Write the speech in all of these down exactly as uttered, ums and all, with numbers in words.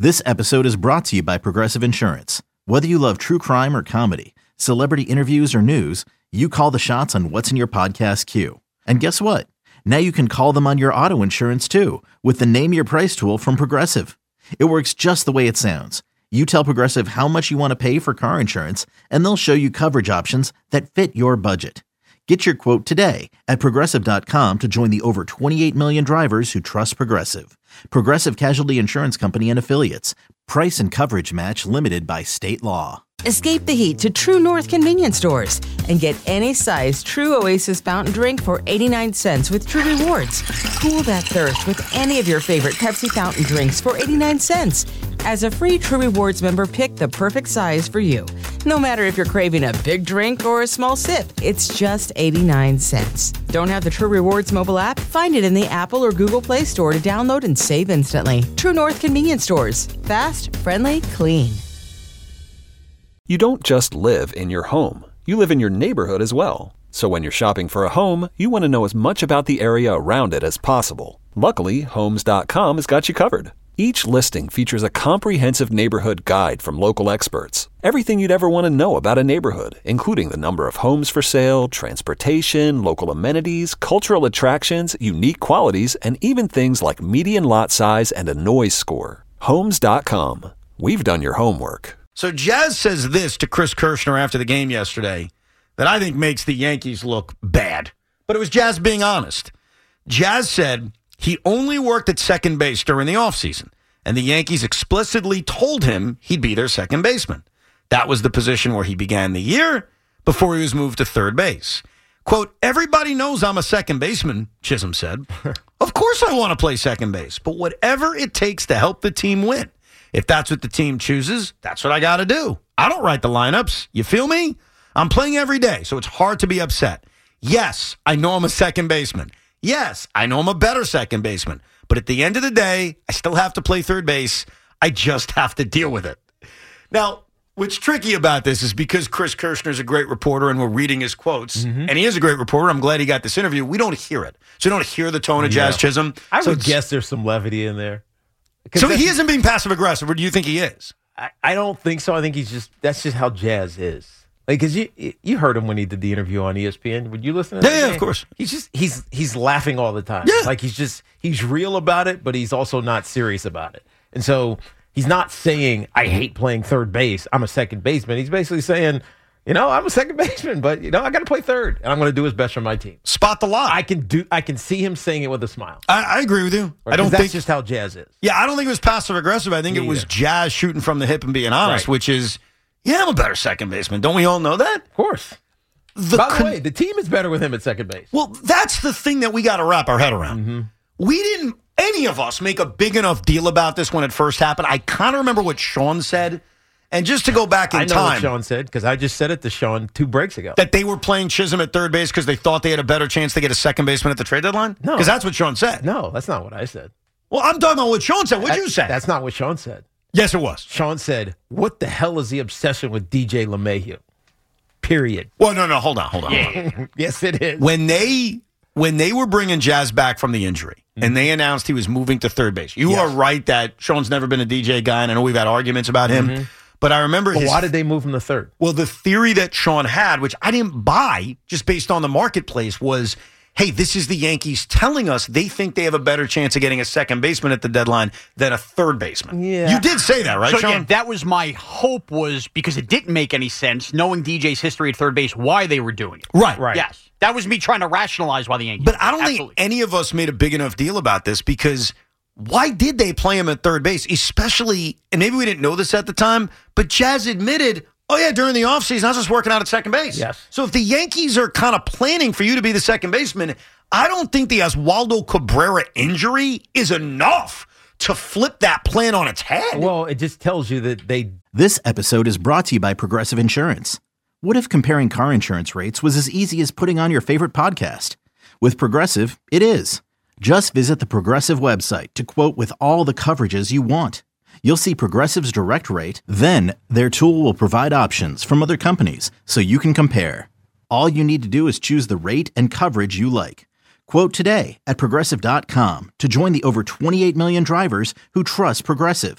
This episode is brought to you by Progressive Insurance. Whether you love true crime or comedy, celebrity interviews or news, you call the shots on what's in your podcast queue. And guess what? Now you can call them on your auto insurance too with the Name Your Price tool from Progressive. It works just the way it sounds. You tell Progressive how much you want to pay for car insurance, and they'll show you coverage options that fit your budget. Get your quote today at Progressive dot com to join the over twenty-eight million drivers who trust Progressive. Progressive Casualty Insurance Company and Affiliates. Price and coverage match limited by state law. Escape the heat to True North convenience stores and get any size True Oasis fountain drink for eighty-nine cents with True Rewards. Cool that thirst with any of your favorite Pepsi fountain drinks for eighty-nine cents. As a free True Rewards member, pick the perfect size for you. No matter if you're craving a big drink or a small sip, it's just eighty-nine cents. Don't have the True Rewards mobile app? Find it in the Apple or Google Play Store to download and save instantly. True North convenience stores. Fast, friendly, clean. You don't just live in your home. You live in your neighborhood as well. So when you're shopping for a home, you want to know as much about the area around it as possible. Luckily, Homes dot com has got you covered. Each listing features a comprehensive neighborhood guide from local experts. Everything you'd ever want to know about a neighborhood, including the number of homes for sale, transportation, local amenities, cultural attractions, unique qualities, and even things like median lot size and a noise score. Homes dot com. We've done your homework. So Jazz says this to Chris Kirschner after the game yesterday that I think makes the Yankees look bad. But it was Jazz being honest. Jazz said he only worked at second base during the offseason, and the Yankees explicitly told him he'd be their second baseman. That was the position where he began the year before he was moved to third base. Quote, everybody knows I'm a second baseman, Chisholm said. Of course I want to play second base, but whatever it takes to help the team win. If that's what the team chooses, that's what I got to do. I don't write the lineups. You feel me? I'm playing every day, so it's hard to be upset. Yes, I know I'm a second baseman. Yes, I know I'm a better second baseman. But at the end of the day, I still have to play third base. I just have to deal with it. Now, what's tricky about this is because Chris Kirschner is a great reporter and we're reading his quotes, mm-hmm. and he is a great reporter. I'm glad he got this interview. We don't hear it. So we don't hear the tone of Jazz yeah. Chisholm. I so would guess there's some levity in there. So he isn't being passive-aggressive, or do you think he is? I, I don't think so. I think he's just, that's just how Jazz is. Like, because you you heard him when he did the interview on E S P N. Would you listen to that? Yeah, yeah, of course. He's just, he's he's laughing all the time. Yeah. Like, he's just, he's real about it, but he's also not serious about it. And so he's not saying, I hate playing third base. I'm a second baseman. He's basically saying, you know, I'm a second baseman, but, you know, I got to play third, and I'm going to do his best for my team. Spot the lie. I can do. I can see him saying it with a smile. I, I agree with you. Right? I don't that's think just how Jazz is. Yeah, I don't think it was passive aggressive. I think Me it was either. Jazz shooting from the hip and being honest, Right. which is, yeah, I'm a better second baseman. Don't we all know that? Of course. The By the con- way, the team is better with him at second base. Well, that's the thing that we got to wrap our head around. Mm-hmm. We didn't, any of us, make a big enough deal about this when it first happened. I kind of remember what Sean said. And just to go back in I know time, what Sean said, because I just said it to Sean two breaks ago. that they were playing Chisholm at third base because they thought they had a better chance to get a second baseman at the trade deadline? No. Because that's what Sean said. No, that's not what I said. Well, I'm talking about what Sean said. What'd you say? That's not what Sean said. Yes, it was. Sean said, what the hell is the obsession with D J LeMahieu? Period. Well, no, no, hold on, hold on. Hold on. Yes, it is. When they when they were bringing Jazz back from the injury mm-hmm. and they announced he was moving to third base, you yes. are right that Sean's never been a D J guy, and I know we've had arguments about him. Mm-hmm. But I remember But his, why did they move him to third? Well, the theory that Sean had, which I didn't buy just based on the marketplace, was, hey, this is the Yankees telling us they think they have a better chance of getting a second baseman at the deadline than a third baseman. Yeah. You did say that, right, so, Sean? yeah, that was my hope, was because it didn't make any sense, knowing D J's history at third base, why they were doing it. Right. Right. Yes. That was me trying to rationalize why the Yankees. But I don't Absolutely. think any of us made a big enough deal about this because why did they play him at third base? Especially, and maybe we didn't know this at the time, but Jazz admitted, oh, yeah, during the offseason, I was just working out at second base. Yes. So if the Yankees are kind of planning for you to be the second baseman, I don't think the Oswaldo Cabrera injury is enough to flip that plan on its head. Well, it just tells you that they... This episode is brought to you by Progressive Insurance. What if comparing car insurance rates was as easy as putting on your favorite podcast? With Progressive, it is. Just visit the Progressive website to quote with all the coverages you want. You'll see Progressive's direct rate, then their tool will provide options from other companies so you can compare. All you need to do is choose the rate and coverage you like. Quote today at Progressive dot com to join the over twenty-eight million drivers who trust Progressive.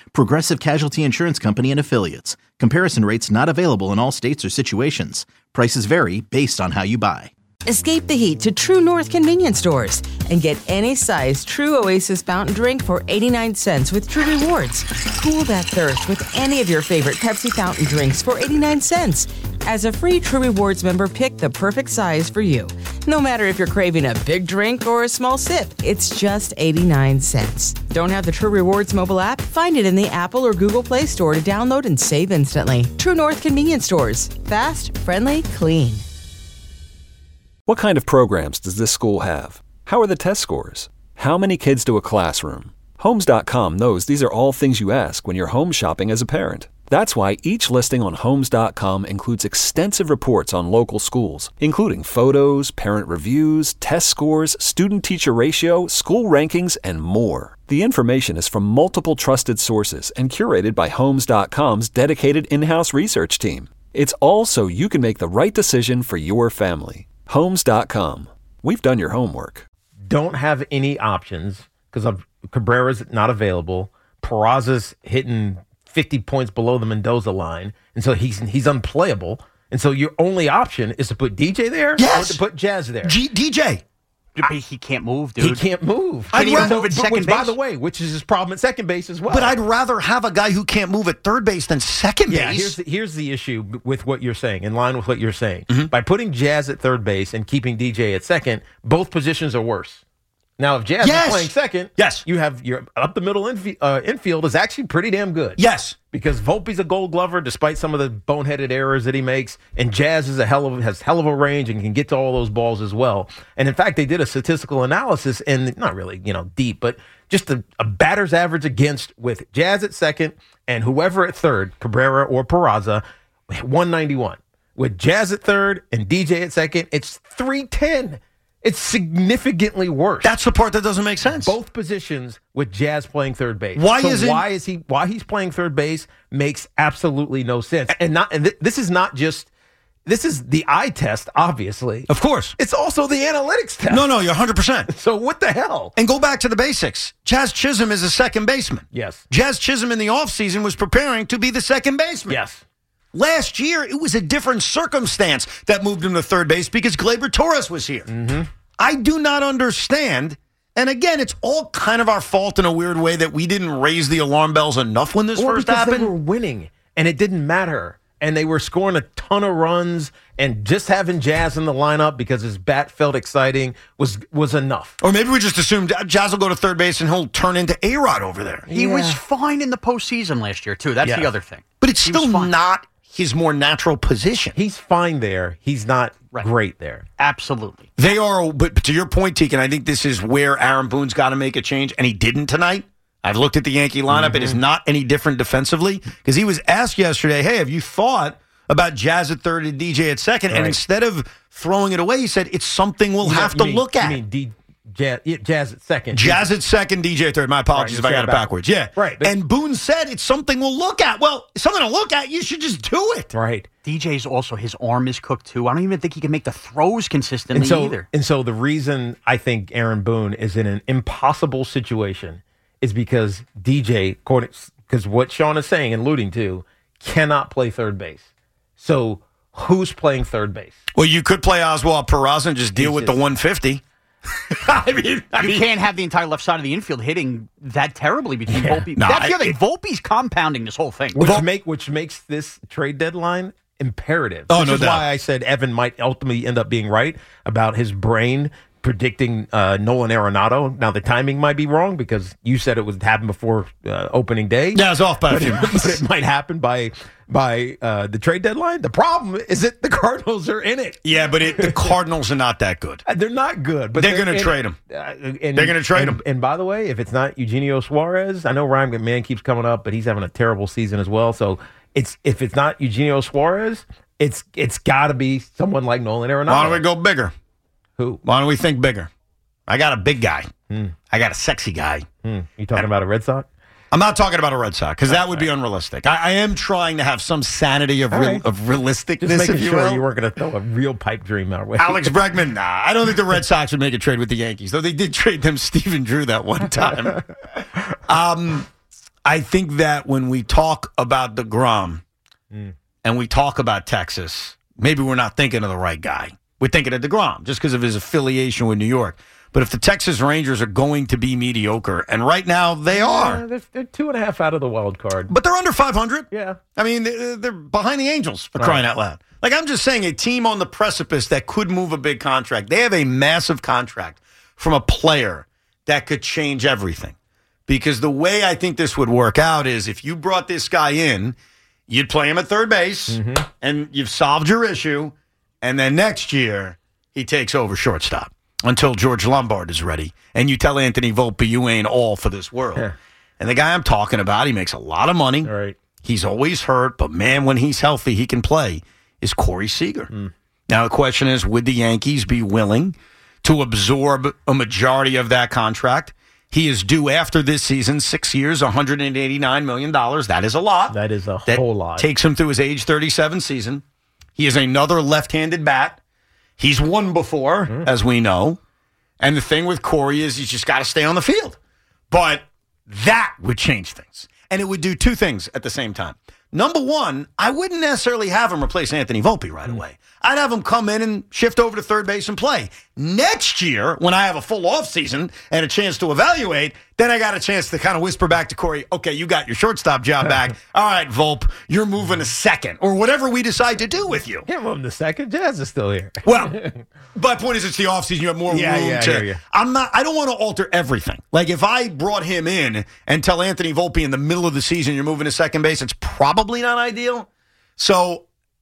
Progressive Casualty Insurance Company and Affiliates. Comparison rates not available in all states or situations. Prices vary based on how you buy. Escape the heat to True North convenience stores and get any size True Oasis fountain drink for eighty-nine cents with True Rewards. Cool that thirst with any of your favorite Pepsi fountain drinks for eighty-nine cents. As a free True Rewards member, pick the perfect size for you. No matter if you're craving a big drink or a small sip, it's just eighty-nine cents. Don't have the True Rewards mobile app? Find it in the Apple or Google Play Store to download and save instantly. True North convenience stores. Fast, friendly, clean. What kind of programs does this school have? How are the test scores? How many kids to a classroom? Homes dot com knows these are all things you ask when you're home shopping as a parent. That's why each listing on Homes dot com includes extensive reports on local schools, including photos, parent reviews, test scores, student-teacher ratio, school rankings, and more. The information is from multiple trusted sources and curated by Homes dot com's dedicated in-house research team. It's all so you can make the right decision for your family. Homes dot com. We've done your homework. Don't have any options because Cabrera's not available. Peraza's hitting fifty points below the Mendoza line, and so he's he's unplayable. And so your only option is to put D J there yes. or to put Jazz there. G- D J. He can't move, dude. He can't move. Can he rather, move at second which, base? By the way, which is his problem at second base as well. But I'd rather have a guy who can't move at third base than second yeah, base. Here's the, here's the issue with what you're saying, in line with what you're saying. Mm-hmm. By putting Jazz at third base and keeping D J at second, both positions are worse. Now, if Jazz yes. is playing second, yes. you have your up the middle infi- uh, infield is actually pretty damn good. Yes. Because Volpe's a Gold Glover, despite some of the boneheaded errors that he makes, and Jazz is a hell of has hell of a range and can get to all those balls as well. And in fact, they did a statistical analysis, and not really, you know, deep, but just a, a batter's average against with Jazz at second and whoever at third, Cabrera or Peraza, one ninety-one. With Jazz at third and D J at second, it's three ten. It's significantly worse. That's the part that doesn't make sense. Both positions with Jazz playing third base. Why so isn't why is he why he's playing third base makes absolutely no sense. And not and th- this is not just this is the eye test, obviously. Of course. It's also the analytics test. No, no, you're one hundred percent. So what the hell? And go back to the basics. Jazz Chisholm is a second baseman. Yes. Jazz Chisholm in the offseason was preparing to be the second baseman. Yes. Last year, it was a different circumstance that moved him to third base because Gleyber Torres was here. Mm-hmm. I do not understand. And again, it's all kind of our fault in a weird way that we didn't raise the alarm bells enough when this Or first because happened. they were winning, and it didn't matter. And they were scoring a ton of runs, and just having Jazz in the lineup because his bat felt exciting was was enough. Or maybe we just assumed Jazz will go to third base and he'll turn into A-Rod over there. He Yeah. was fine in the postseason last year, too. That's Yeah. the other thing. But it's He was still fine. not his more natural position. He's fine there. He's not Right. great there. Absolutely. They are, but to your point, Tegan, I think this is where Aaron Boone's got to make a change, and he didn't tonight. I've looked at the Yankee lineup. Mm-hmm. It is not any different defensively because he was asked yesterday, hey, have you thought about Jazz at third and D J at second? Right. And instead of throwing it away, he said, it's something we'll You have mean- to you look mean, at. You mean D, Jazz, yeah, Jazz at second. Jazz at second, D J at third. My apologies Right, if I got you it said it backwards. Yeah. Right, but- And Boone said it's something we'll look at. Well, it's something to look at. You should just do it. Right. D J's also, his arm is cooked, too. I don't even think he can make the throws consistently And so, either. and so the reason I think Aaron Boone is in an impossible situation is because D J, because what Sean is saying and alluding to, cannot play third base. So who's playing third base? Well, you could play Oswald Peraza and just deal He's with just- the one fifty. I mean, I You mean, can't have the entire left side of the infield hitting that terribly between Yeah. Volpe. No, That's I- the other thing. it- Volpe's compounding this whole thing. Which make which makes this trade deadline imperative. Oh, Which no is doubt. why I said Evan might ultimately end up being right about his brain predicting uh, Nolan Arenado. Now the timing might be wrong because you said it would happen before uh, opening day. Yeah, it's off by a but few it, months. but it might happen by by uh, the trade deadline. The problem is that the Cardinals are in it. Yeah, but it, the Cardinals are not that good. Uh, They're not good, but They're gonna in trade it. him. Uh, and, They're gonna trade and, him. And by the way, if it's not Eugenio Suarez, I know Ryan McMahon keeps coming up, but he's having a terrible season as well. So it's if it's not Eugenio Suarez, it's it's got to be someone like Nolan Arenado. Why don't we go bigger? Who? Why don't we think bigger? I got a big guy. I got a sexy guy. Hmm. You talking about a Red Sox? I'm not talking about a Red Sox because that would be unrealistic. I, I am trying to have some sanity of All real, right. of realisticness, Just making if you sure will. you weren't going to throw a real pipe dream our way. Alex Bregman, nah. I don't think the Red Sox would make a trade with the Yankees, though they did trade them Stephen Drew that one time. um, I think that when we talk about DeGrom mm. and we talk about Texas, maybe we're not thinking of the right guy. We're thinking of DeGrom just because of his affiliation with New York. But if the Texas Rangers are going to be mediocre, and right now they are. Yeah, they're, they're two and a half out of the wild card. But they're under five hundred. Yeah. I mean, they're behind the Angels, for crying right. out loud. Like, I'm just saying, a team on the precipice that could move a big contract. They have a massive contract from a player that could change everything. Because the way I think this would work out is if you brought this guy in, you'd play him at third base, mm-hmm. and you've solved your issue, and then next year, he takes over shortstop. Until George Lombard is ready. And you tell Anthony Volpe you ain't all for this world. Yeah. And the guy I'm talking about, he makes a lot of money. Right. He's always hurt, but man, when he's healthy, he can play, is Corey Seager. Mm. Now, the question is, would the Yankees be willing to absorb a majority of that contract? He is due after this season, six years, one hundred eighty-nine million dollars. That is a lot. That is a that whole lot. Takes him through his age thirty-seven season. He is another left-handed bat. He's won before, mm. as we know. And the thing with Corey is he's just got to stay on the field. But that would change things. And it would do two things at the same time. Number one, I wouldn't necessarily have him replace Anthony Volpe right away. I'd have him come in and shift over to third base and play. Next year, when I have a full offseason and a chance to evaluate, then I got a chance to kind of whisper back to Corey, okay, you got your shortstop job back. All right, Volpe, you're moving to second, or whatever we decide to do with you. Can't move him to second. Jazz is still here. Well, my point is it's the offseason. You have more yeah, room yeah, to. I hear you. I'm not, I don't want to alter everything. Like, if I brought him in and tell Anthony Volpe in the middle of the season you're moving to second base, it's probably not ideal. So,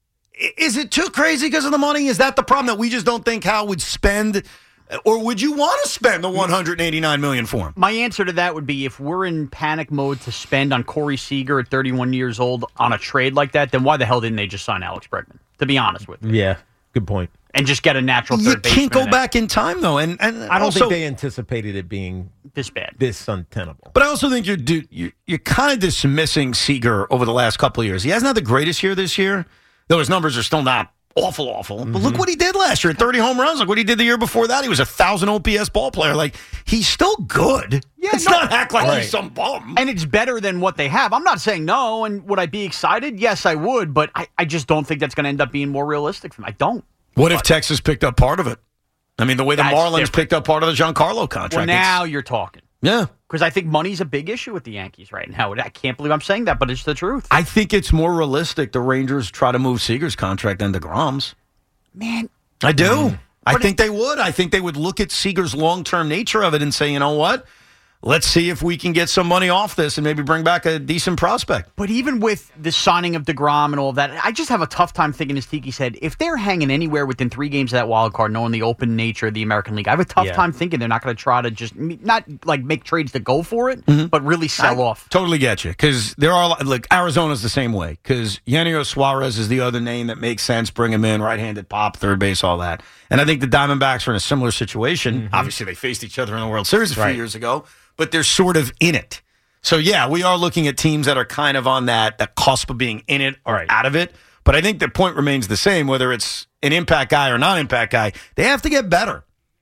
is it too crazy because of the money? Is that the problem, that we just don't think Hal would spend, or would you want to spend the one hundred eighty-nine million dollars for him? My answer to that would be, if we're in panic mode to spend on Corey Seager at thirty-one years old on a trade like that, then why the hell didn't they just sign Alex Bregman? To be honest with you. Yeah, good point. And just get a natural third baseman. You can't go back in time, though. And, and I don't also, think they anticipated it being this bad, this untenable. But I also think you're you're, you're kind of dismissing Seager over the last couple of years. He hasn't had the greatest year this year, though his numbers are still not awful, awful. Mm-hmm. But look what he did last year, thirty home runs. Look what he did the year before that. He was a one thousand O P S ball player. Like, he's still good. Yeah, Let's no, not act like right. he's some bum. And it's better than what they have. I'm not saying no. And would I be excited? Yes, I would. But I, I just don't think that's going to end up being more realistic for me. I don't. What but, if Texas picked up part of it? I mean, the way the Marlins different. picked up part of the Giancarlo contract. Well, now you're talking. Yeah. Because I think money's a big issue with the Yankees right now. I can't believe I'm saying that, but it's the truth. I think it's more realistic the Rangers try to move Seager's contract than DeGrom's. Man. I do. Mm. I But think it, they would. I think they would look at Seager's long-term nature of it and say, you know what? Let's see if we can get some money off this and maybe bring back a decent prospect. But even with the signing of DeGrom and all that, I just have a tough time thinking, as Tiki said, if they're hanging anywhere within three games of that wild card, knowing the open nature of the American League, I have a tough Yeah. time thinking they're not going to try to just, not like make trades to go for it, mm-hmm. but really sell I off. Totally get you. Because there are, like, Arizona's the same way. Because Yannier Suarez is the other name that makes sense. Bring him in, right-handed pop, third base, all that. And I think the Diamondbacks are in a similar situation. Mm-hmm. Obviously, they faced each other in the World Series a few right. years ago. But they're sort of in it. So, yeah, we are looking at teams that are kind of on that, that cusp of being in it or right. out of it. But I think the point remains the same, whether it's an impact guy or non-impact guy. They have to get better.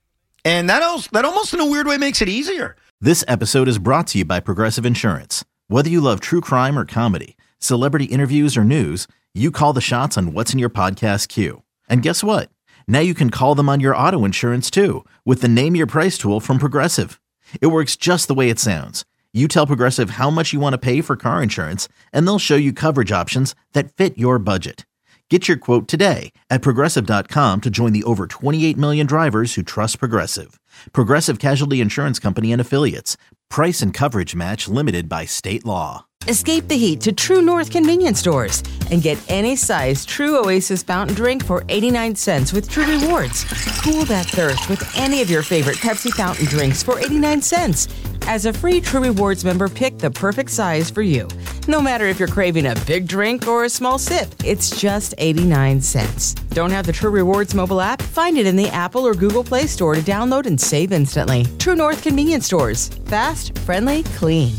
And that, also, that almost in a weird way makes it easier. This episode is brought to you by Progressive Insurance. Whether you love true crime or comedy, celebrity interviews or news, you call the shots on what's in your podcast queue. And guess what? Now you can call them on your auto insurance too with the Name Your Price tool from Progressive. It works just the way it sounds. You tell Progressive how much you want to pay for car insurance, and they'll show you coverage options that fit your budget. Get your quote today at Progressive dot com to join the over twenty-eight million drivers who trust Progressive. Progressive Casualty Insurance Company and Affiliates. Price and coverage match limited by state law. Escape the heat to True North convenience stores and get any size True Oasis fountain drink for eighty-nine cents with True Rewards. Cool that thirst with any of your favorite Pepsi fountain drinks for eighty-nine cents. As a free True Rewards member, pick the perfect size for you. No matter if you're craving a big drink or a small sip, it's just eighty-nine cents. Don't have the True Rewards mobile app? Find it in the Apple or Google Play Store to download and save instantly. True North convenience stores. Fast, friendly, clean.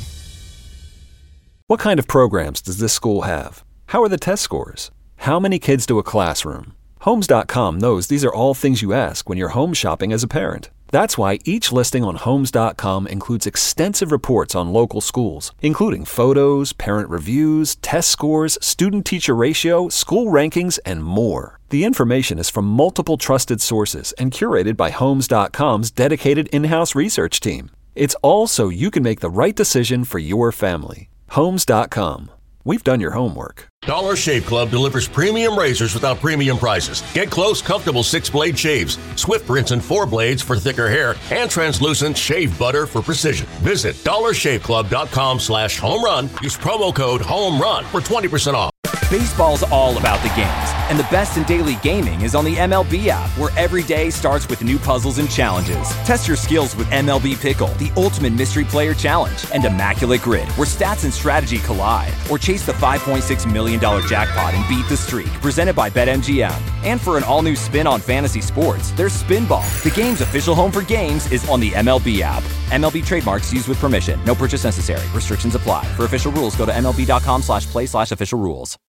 What kind of programs does this school have? How are the test scores? How many kids do a classroom? Homes dot com knows these are all things you ask when you're home shopping as a parent. That's why each listing on Homes dot com includes extensive reports on local schools, including photos, parent reviews, test scores, student-teacher ratio, school rankings, and more. The information is from multiple trusted sources and curated by Homes dot com's dedicated in-house research team. It's all so you can make the right decision for your family. Homes dot com. We've done your homework. Dollar Shave Club delivers premium razors without premium prices. Get close, comfortable six-blade shaves, swift rinse and four blades for thicker hair, and translucent shave butter for precision. Visit dollar shave club dot com slash home run. Use promo code HOMERUN for twenty percent off. Baseball's all about the games, and the best in daily gaming is on the M L B app, where every day starts with new puzzles and challenges. Test your skills with M L B Pickle, the ultimate mystery player challenge, and Immaculate Grid, where stats and strategy collide. Or chase the five point six million dollars jackpot and beat the streak, presented by BetMGM. And for an all-new spin on fantasy sports, there's Spinball. The game's official home for games is on the M L B app. M L B trademarks used with permission. No purchase necessary. Restrictions apply. For official rules, go to M L B dot com slash play slash official rules.